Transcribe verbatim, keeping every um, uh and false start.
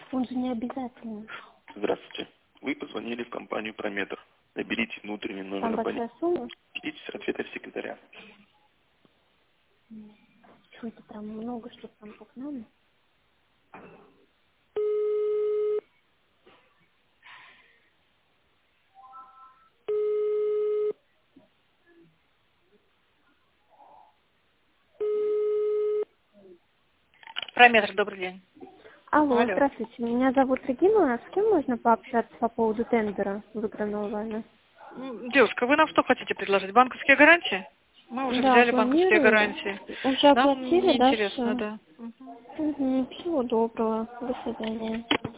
Он же не обязательно. Здравствуйте. Вы позвонили в компанию Прометр. Наберите внутренний номер Там абонента. большая сумма? Ждите ответа секретаря. Что это прям много, что там так надо? Прометр, добрый день. Алло, Алло. здравствуйте. Меня зовут Регина. А с кем можно пообщаться по поводу тендера, выигранного вами? М, Девушка, вы нам что хотите предложить? Банковские гарантии? Мы уже Да, взяли банковские планирую. гарантии. Уже Нам оплатили, неинтересно, дальше. да. Мгм. Угу. Всего доброго. До свидания.